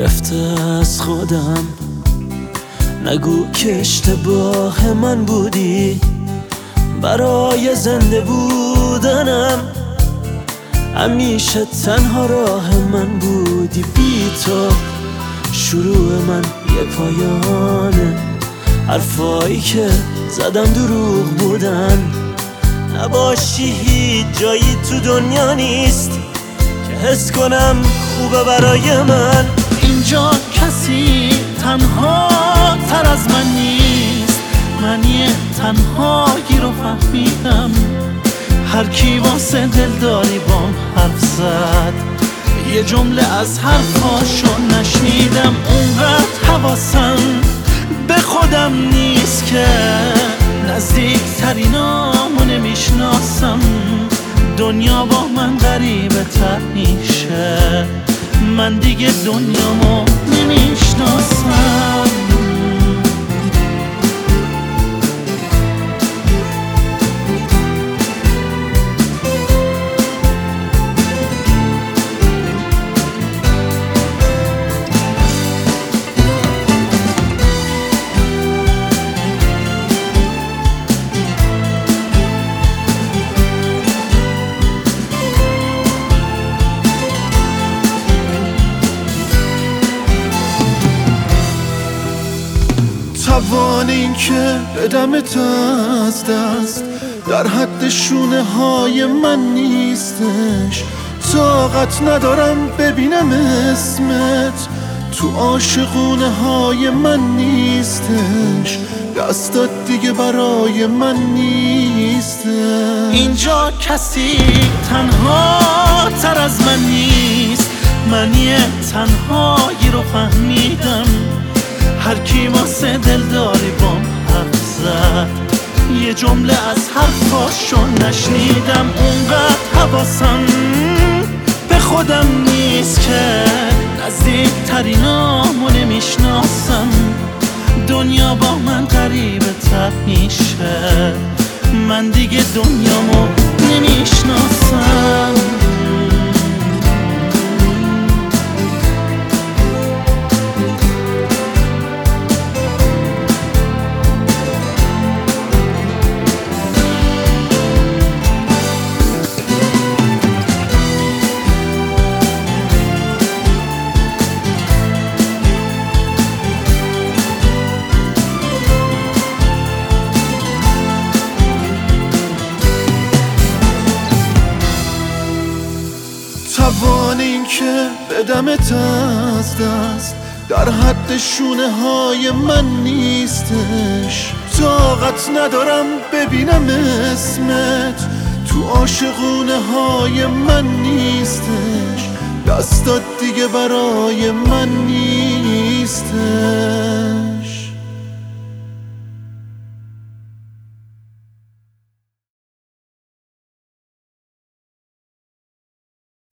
گرفته از خودم. نگو که اشتباه من بودی، برای زنده بودنم همیشه تنها راه من بودی. بی تو شروع من یه پایانه، حرفایی که زدم دروغ بودن. نباشی هیچ جایی تو دنیا نیست که حس کنم خوبه برای من. اینجا کسی تنها تر از من نیست، من یه تنهایی رو فهمیدم. هر کی واسه دلداری بام حرف زد، یه جمله از حرفاشو نشنیدم. اونقدر حواسم به خودم نیست که نزدیکترینامو نمیشناسم. دنیا با من غریبه تر میشه، من دیگه دنیامو نمیشناسم. توان این که بدمت از دست در حد شونه های من نیستش. طاقت ندارم ببینم اسمت تو عاشقونه های من نیستش. دستات دیگه برای من نیستش. اینجا کسی تنها تر از من نیست، من یه تنهایی رو فهمیدم. هر کی واسه دلداری بام حرف زد، یه جمله از حرفاشو نشنیدم. اونقدر حواسم به خودم نیست که نزدیکترینامو نمیشناسم. دنیا با من غریبه تر میشه، من دیگه دنیامو نمیشناسم. توان این که بدمت از دست در حد شونه های من نیستش. طاقت ندارم ببینم اسمت تو عاشقونه های من نیستش. دستات دیگه برای من نیستش.